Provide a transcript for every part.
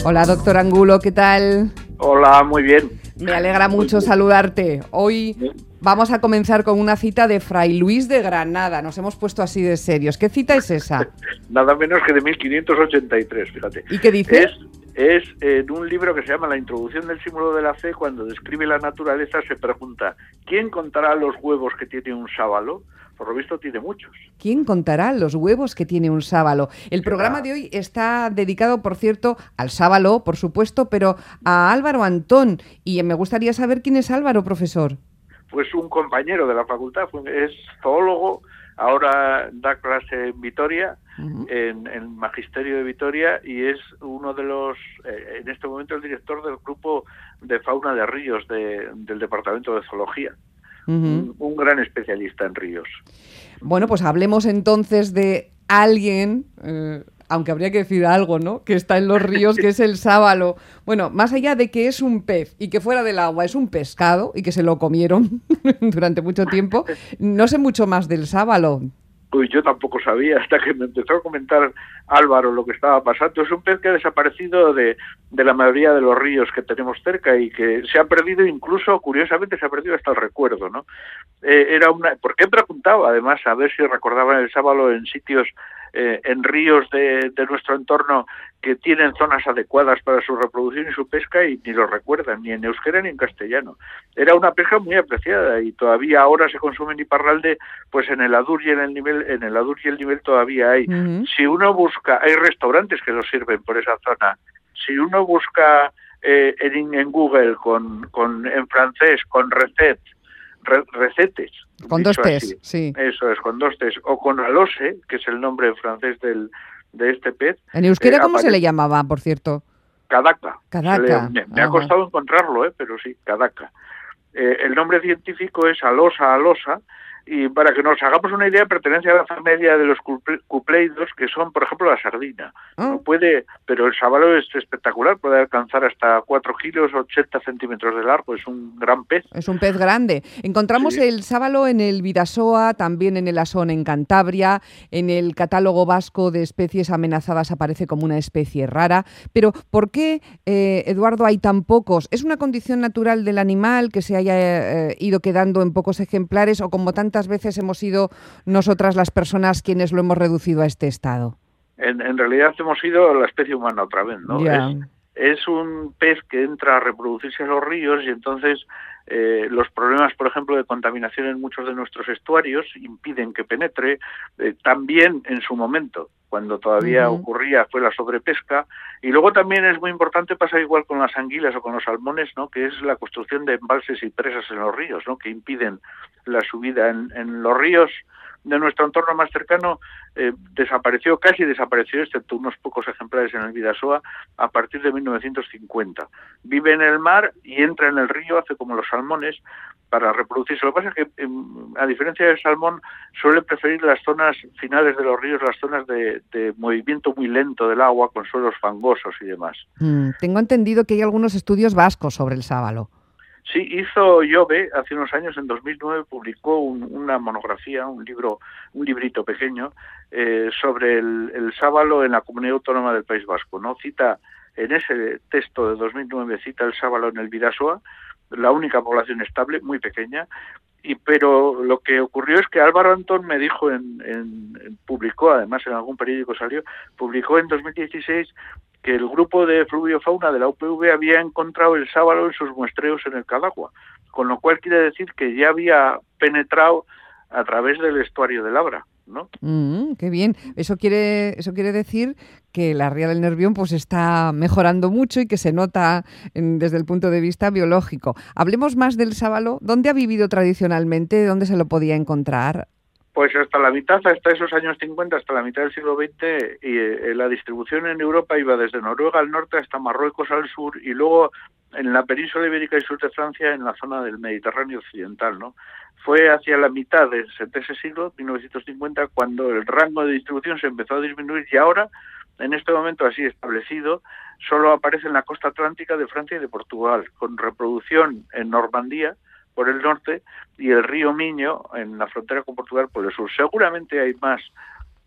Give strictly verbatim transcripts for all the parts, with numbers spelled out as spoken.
Hola, doctor Angulo, ¿qué tal? Hola, muy bien. Me alegra mucho saludarte. Hoy vamos a comenzar con una cita de Fray Luis de Granada. Nos hemos puesto así de serios. ¿Qué cita es esa? Nada menos que de mil quinientos ochenta y tres, fíjate. ¿Y qué dice? Es, es en un libro que se llama La introducción del símbolo de la fe. Cuando describe la naturaleza se pregunta: ¿quién contará los huevos que tiene un sábalo? Por lo visto tiene muchos. ¿Quién contará los huevos que tiene un sábalo? El Será... programa de hoy está dedicado, por cierto, al sábalo, por supuesto, pero a Álvaro Antón. Y me gustaría saber quién es Álvaro, profesor. Pues un compañero de la facultad, es zoólogo, ahora da clase en Vitoria, uh-huh. en el Magisterio de Vitoria, y es uno de los, eh, en este momento, el director del grupo de fauna de ríos de, del Departamento de Zoología. Uh-huh. Un, un gran especialista en ríos. Bueno, pues hablemos entonces de alguien, eh, aunque habría que decir algo, ¿no?, que está en los ríos, que es el sábalo. Bueno, más allá de que es un pez y que fuera del agua es un pescado y que se lo comieron durante mucho tiempo, no sé mucho más del sábalo. Pues yo tampoco sabía, hasta que me empezó a comentar Álvaro lo que estaba pasando. Es un pez que ha desaparecido de, de la mayoría de los ríos que tenemos cerca y que se ha perdido, incluso, curiosamente, se ha perdido hasta el recuerdo, ¿no? Eh, era una... ¿Por qué preguntaba, además, a ver si recordaban el sábalo en sitios, eh, en ríos de, de nuestro entorno que tienen zonas adecuadas para su reproducción y su pesca, y ni lo recuerdan, ni en euskera ni en castellano? Era una pesca muy apreciada y todavía ahora se consume en Iparralde, pues en el Adur y en el nivel, en el Adur y el nivel todavía hay. Uh-huh. Si uno busca, hay restaurantes que lo sirven por esa zona. Si uno busca eh, en, en Google con, con en francés con recet, re, recetes, con dos T's, sí. Eso es, con dos T's, o con alose, que es el nombre en francés del de este pez. ¿En euskera eh, cómo aparece... se le llamaba, por cierto? Cadaca. Cadaca. Le, me, me ha costado encontrarlo, eh, pero sí, cadaca. Eh, el nombre científico es alosa alosa, y para que nos hagamos una idea, pertenece a la familia de los cupleidos, que son, por ejemplo, la sardina. ¿Oh? No puede, pero el sábalo es espectacular, puede alcanzar hasta cuatro kilos, ochenta centímetros de largo, es un gran pez. Es un pez grande. Encontramos sí. el sábalo en el Bidasoa, también en el Asón, en Cantabria, en el catálogo vasco de especies amenazadas aparece como una especie rara. Pero, ¿por qué, eh, Eduardo, hay tan pocos? ¿Es una condición natural del animal que se haya eh, ido quedando en pocos ejemplares, o como tantas veces hemos sido nosotras las personas quienes lo hemos reducido a este estado? En, en realidad hemos sido la especie humana otra vez, ¿no? Yeah. Es, es un pez que entra a reproducirse en los ríos y entonces eh, los problemas, por ejemplo, de contaminación en muchos de nuestros estuarios impiden que penetre. Eh, también en su momento, cuando todavía uh-huh. ocurría, fue la sobrepesca. Y luego también es muy importante, pasa igual con las anguilas o con los salmones, ¿no?, que es la construcción de embalses y presas en los ríos, ¿no?, que impiden la subida. En, en los ríos de nuestro entorno más cercano eh, desapareció, casi desapareció, excepto unos pocos ejemplares en el Bidasoa, a partir de mil novecientos cincuenta. Vive en el mar y entra en el río, hace como los salmones, para reproducirse. Lo que pasa es que, a diferencia del salmón, suele preferir las zonas finales de los ríos, las zonas de, de movimiento muy lento del agua, con suelos fangosos y demás. Mm, tengo entendido que hay algunos estudios vascos sobre el sábalo. Sí, hizo Llobe hace unos años, en dos mil nueve, publicó un, una monografía, un libro, un librito pequeño, eh, sobre el, el sábalo en la Comunidad Autónoma del País Vasco, ¿no? Cita, en ese texto de dos mil nueve, cita el sábalo en el Bidasoa, la única población estable, muy pequeña, y pero lo que ocurrió es que Álvaro Antón me dijo, en, en, en publicó, además en algún periódico salió, publicó en dos mil dieciséis que el grupo de fluviofauna de la U P V había encontrado el sábalo en sus muestreos en el Cadagua, con lo cual quiere decir que ya había penetrado a través del estuario del Abra, ¿no? Mm, qué bien. Eso quiere, eso quiere decir que la ría del Nervión pues está mejorando mucho y que se nota en, desde el punto de vista biológico. Hablemos más del sábalo. ¿Dónde ha vivido tradicionalmente? ¿Dónde se lo podía encontrar? Pues hasta la mitad, hasta esos años cincuenta, hasta la mitad del siglo veinte, y eh, la distribución en Europa iba desde Noruega al norte hasta Marruecos al sur, y luego en la península ibérica y sur de Francia, en la zona del Mediterráneo occidental, ¿no? Fue hacia la mitad de ese siglo, mil novecientos cincuenta, cuando el rango de distribución se empezó a disminuir, y ahora, en este momento así establecido, solo aparece en la costa atlántica de Francia y de Portugal, con reproducción en Normandía, por el norte, y el río Miño en la frontera con Portugal por el sur. Seguramente hay más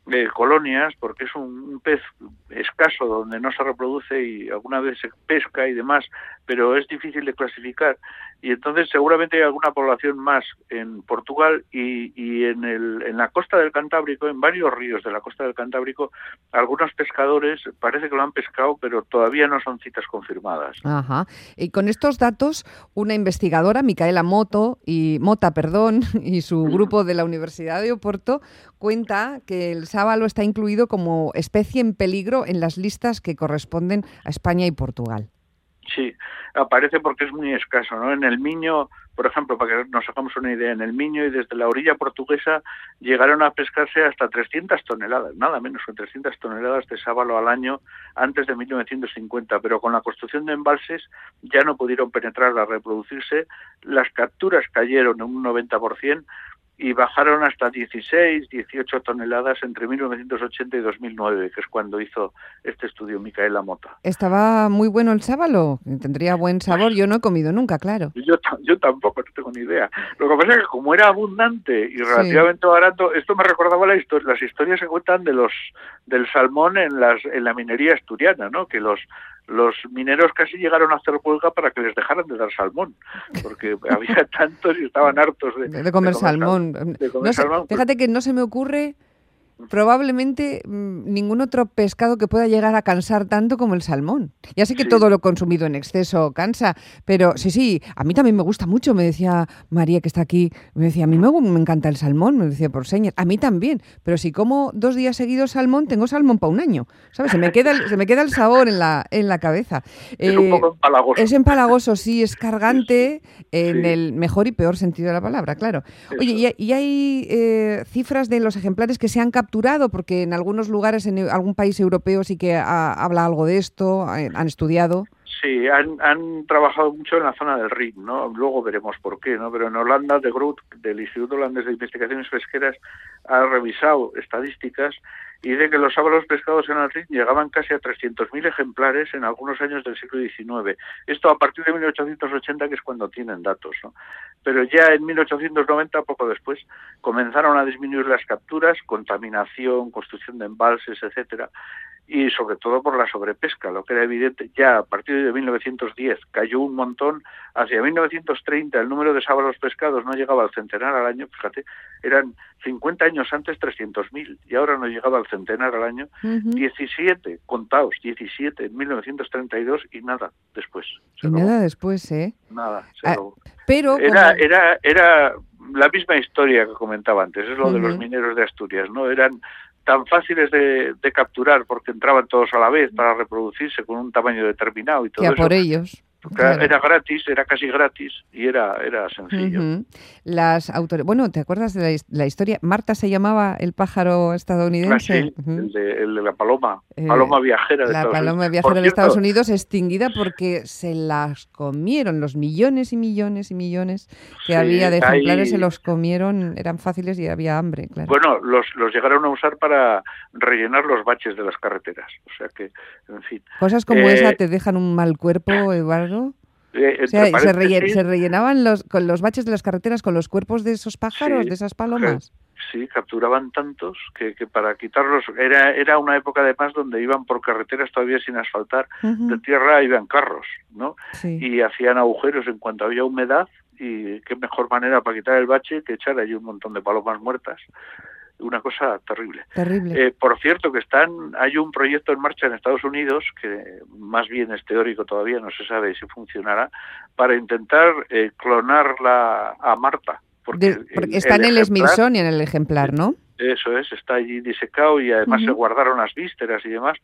eh, colonias, porque es un, un pez escaso donde no se reproduce y alguna vez se pesca y demás, pero es difícil de clasificar. Y entonces seguramente hay alguna población más en Portugal y, y en, el, en la costa del Cantábrico, en varios ríos de la costa del Cantábrico, algunos pescadores parece que lo han pescado, pero todavía no son citas confirmadas. Ajá. Y con estos datos, una investigadora, Micaela Moto y Mota, perdón, y su grupo de la Universidad de Oporto cuenta que el sábalo está incluido como especie en peligro en las listas que corresponden a España y Portugal. Sí, aparece porque es muy escaso, ¿no? En el Miño, por ejemplo, para que nos hagamos una idea, en el Miño y desde la orilla portuguesa llegaron a pescarse hasta trescientas toneladas, nada menos que trescientas toneladas de sábalo al año antes de mil novecientos cincuenta, pero con la construcción de embalses ya no pudieron penetrar a reproducirse, las capturas cayeron en un noventa por ciento y bajaron hasta dieciséis, dieciocho toneladas entre mil novecientos ochenta y dos mil nueve, que es cuando hizo este estudio Micaela Mota. ¿Estaba muy bueno el sábalo? ¿Tendría buen sabor? Yo no he comido nunca, claro. Yo, yo tampoco, no tengo ni idea. Lo que pasa es que como era abundante y relativamente sí. barato, esto me recordaba la historia, las historias que cuentan de los del salmón en las en la minería asturiana, ¿no? Que los los mineros casi llegaron a hacer huelga para que les dejaran de dar salmón, porque había tantos y estaban hartos de, de, de comer de salmón. De comer no sé, salmón. Fíjate que no se me ocurre probablemente mmm, ningún otro pescado que pueda llegar a cansar tanto como el salmón. Ya sé que sí. todo lo consumido en exceso cansa, pero sí, sí, a mí también me gusta mucho, me decía María que está aquí, me decía, a mí me, me encanta el salmón, me decía por señas, a mí también, pero si como dos días seguidos salmón, tengo salmón para un año, ¿sabes? Se me queda el, se me queda el sabor en la, en la cabeza. Es eh, un poco empalagoso. Es empalagoso, sí, es cargante en sí. el mejor y peor sentido de la palabra, claro. Eso. Oye, y, y hay eh, cifras de los ejemplares que se han capturado, porque en algunos lugares, en algún país europeo sí que ha, habla algo de esto, han estudiado. Sí, han, han trabajado mucho en la zona del Rin, ¿no? Luego veremos por qué, ¿no? Pero en Holanda, de Groot, del Instituto Holandés de Investigaciones Pesqueras, ha revisado estadísticas y de que los sábalos pescados en el Rin llegaban casi a trescientos mil ejemplares en algunos años del siglo diecinueve. Esto a partir de mil ochocientos ochenta, que es cuando tienen datos, ¿no? Pero ya en mil ochocientos noventa, poco después, comenzaron a disminuir las capturas, contaminación, construcción de embalses, etcétera, y sobre todo por la sobrepesca, lo que era evidente. Ya a partir de mil novecientos diez cayó un montón, hacia mil novecientos treinta el número de sábalos pescados no llegaba al centenar al año, fíjate, eran cincuenta años antes trescientos mil y ahora no llegaba al centenar al año, uh-huh. diecisiete, contaos, diecisiete en mil novecientos treinta y dos y nada después. Y nada después, ¿eh? Nada, se ah, pero era, como... era, era la misma historia que comentaba antes, es lo uh-huh. de los mineros de Asturias, ¿no? Eran tan fáciles de, de capturar porque entraban todos a la vez para reproducirse con un tamaño determinado y todo que a eso. por ellos. Claro. Era gratis, era casi gratis y era era sencillo. Uh-huh. Las autor... Bueno, ¿te acuerdas de la, la historia? Marta se llamaba el pájaro estadounidense. Ah, sí, uh-huh. el, de, el de la paloma, eh, paloma viajera de la Estados paloma Unidos. viajera de cierto, Estados Unidos extinguida porque se las comieron, los millones y millones y millones que sí, había de ejemplares ahí... se los comieron, eran fáciles y había hambre, claro. Bueno, los, los llegaron a usar para rellenar los baches de las carreteras, o sea que, en fin. Cosas como eh... esa te dejan un mal cuerpo, Eduardo. Eh, o sea, se, rellen, se rellenaban los, con los baches de las carreteras con los cuerpos de esos pájaros, sí, de esas palomas. Sí, capturaban tantos que, que para quitarlos era era una época además donde iban por carreteras todavía sin asfaltar, uh-huh. de tierra iban carros, ¿no? Sí. Y hacían agujeros en cuanto había humedad y qué mejor manera para quitar el bache que echar allí un montón de palomas muertas. Una cosa terrible. Terrible. Eh, por cierto, que están, hay un proyecto en marcha en Estados Unidos, que más bien es teórico todavía, no se sabe si funcionará, para intentar eh, clonarla a Marta. Porque, de, porque el, está el en el Smithsonian el ejemplar, ¿no? Eso es, está allí disecado y además uh-huh. se guardaron las vísceras y demás.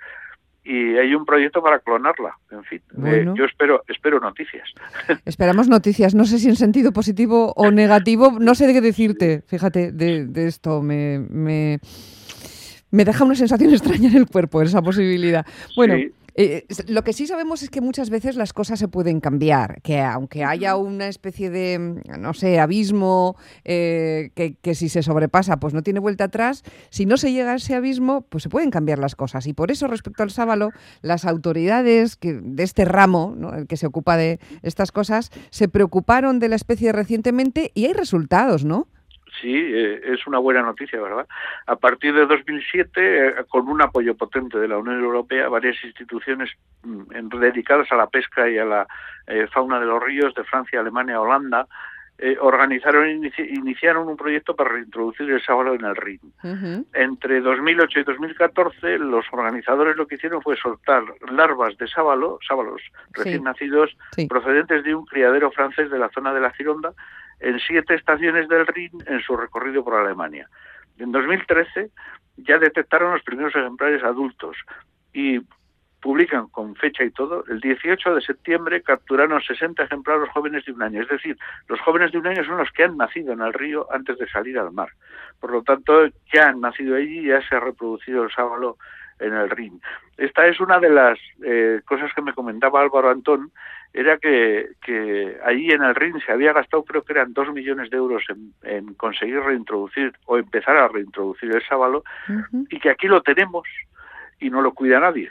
Y hay un proyecto para clonarla, en fin. Bueno. Eh, yo espero espero noticias. Esperamos noticias, no sé si en sentido positivo o negativo, no sé de qué decirte, fíjate, de, de esto, me, me, me deja una sensación extraña en el cuerpo, esa posibilidad. Bueno. Sí. Eh, lo que sí sabemos es que muchas veces las cosas se pueden cambiar, que aunque haya una especie de, no sé, abismo eh, que, que si se sobrepasa pues no tiene vuelta atrás, si no se llega a ese abismo pues se pueden cambiar las cosas y por eso respecto al sábalo las autoridades que, de este ramo, ¿no?, el que se ocupa de estas cosas, se preocuparon de la especie recientemente y hay resultados, ¿no? Sí, eh, es una buena noticia, ¿verdad? A partir de dos mil siete, eh, con un apoyo potente de la Unión Europea, varias instituciones mm, dedicadas a la pesca y a la eh, fauna de los ríos de Francia, Alemania, Holanda, eh, organizaron inici iniciaron un proyecto para reintroducir el sábalo en el Rin. Uh-huh. Entre dos mil ocho y dos mil catorce, los organizadores lo que hicieron fue soltar larvas de sábalo, sábalos recién sí. nacidos, sí. procedentes de un criadero francés de la zona de la Gironda, en siete estaciones del Rin en su recorrido por Alemania. En dos mil trece ya detectaron los primeros ejemplares adultos y publican con fecha y todo, el dieciocho de septiembre capturaron sesenta ejemplares jóvenes de un año. Es decir, los jóvenes de un año son los que han nacido en el río antes de salir al mar. Por lo tanto, ya han nacido allí y ya se ha reproducido el sábalo en el Rin. Esta es una de las eh, cosas que me comentaba Álvaro Antón, era que, que allí en el Rin se había gastado, creo que eran dos millones de euros en, en conseguir reintroducir o empezar a reintroducir el sábalo, uh-huh. y que aquí lo tenemos y no lo cuida nadie.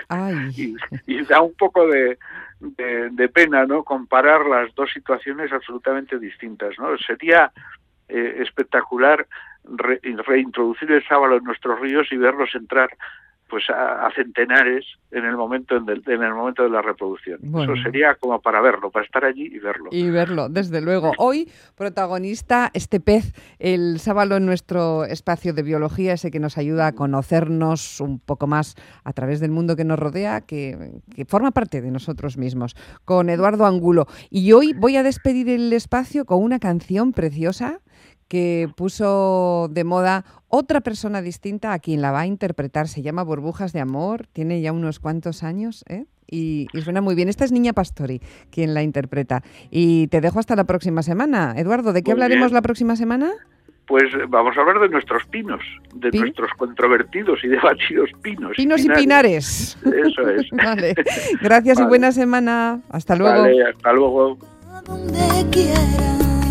y, y da un poco de, de, de pena, ¿no?, comparar las dos situaciones absolutamente distintas, ¿no? Sería eh, espectacular re, reintroducir el sábalo en nuestros ríos y verlos entrar pues a, a centenares en el momento en, el, en el momento de la reproducción. Bueno. Eso sería como para verlo, para estar allí y verlo. Y verlo, desde luego. Hoy, protagonista, este pez, el sábalo en nuestro espacio de biología, ese que nos ayuda a conocernos un poco más a través del mundo que nos rodea, que, que forma parte de nosotros mismos, con Eduardo Angulo. Y hoy voy a despedir el espacio con una canción preciosa que puso de moda otra persona distinta a quien la va a interpretar. Se llama Burbujas de Amor, tiene ya unos cuantos años, ¿eh? y, y suena muy bien. Esta es Niña Pastori quien la interpreta. Y te dejo hasta la próxima semana. Eduardo, ¿de qué muy hablaremos bien. La próxima semana? Pues vamos a hablar de nuestros pinos, de ¿Pin? nuestros controvertidos y debatidos pinos. Pinos y pinares. Y pinares. Eso es. Vale. Gracias vale. Y buena semana. Hasta luego. Vale, hasta luego. Donde quiera.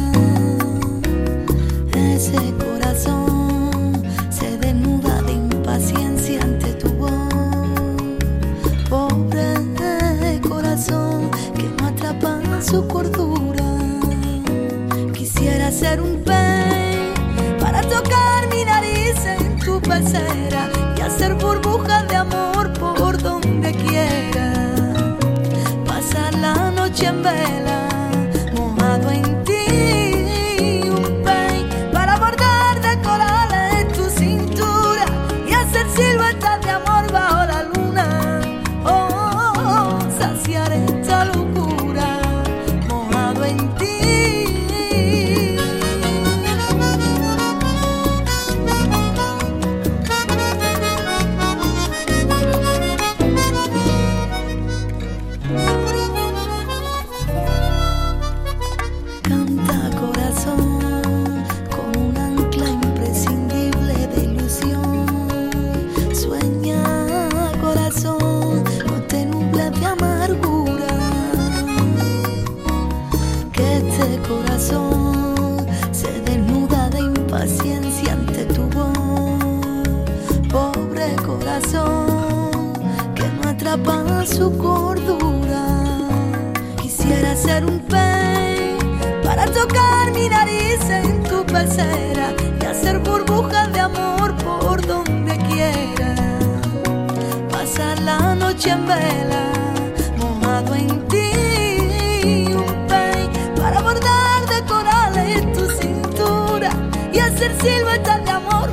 Ese corazón se desnuda de impaciencia ante tu voz. Pobre corazón que no atrapa su cordura. Quisiera ser un pez para tocar mi nariz en tu pecera y hacer burbujas de amor por donde quiera. Pasar la noche en vela, mojado en ti. Siluetas de amor bajo la luna, oh, oh, oh, saciar esta locura, mojado en ti. Canta corazón con un ancla imprescindible de ilusión. No te nubles de amargura, que este corazón se desnuda de impaciencia ante tu voz. Pobre corazón que no atrapa su cordura. Quisiera ser un pez para tocar mi nariz en tu pecera y hacer burbujas de amor por donde quiera. Pasar la noche en vela, mojado en ti, un pez para bordar de corales tu cintura y hacer siluetas de amor